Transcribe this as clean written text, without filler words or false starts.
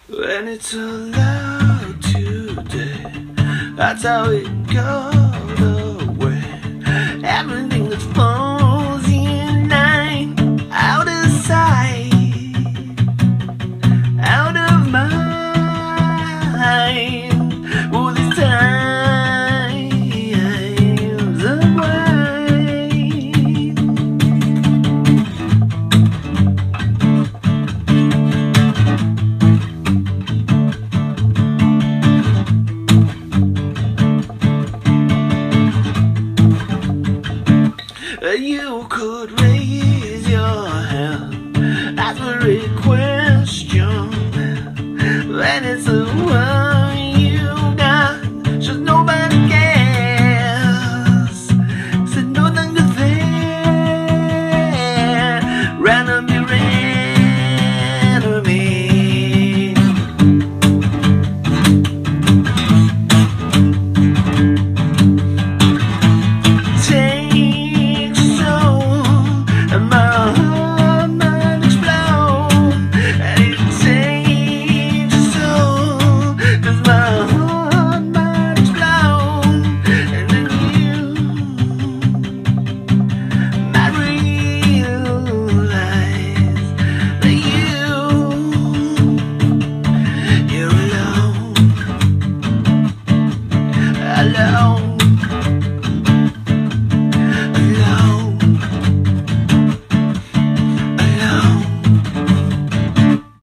When it's allowed today, that's how it got away. Everything that falls in line, out of sight, out of mind. All these times of wine. You could raise your hand, ask for a question. When it's the one you got, just nobody cares. Said no longer there, ran me, ran me. Alone.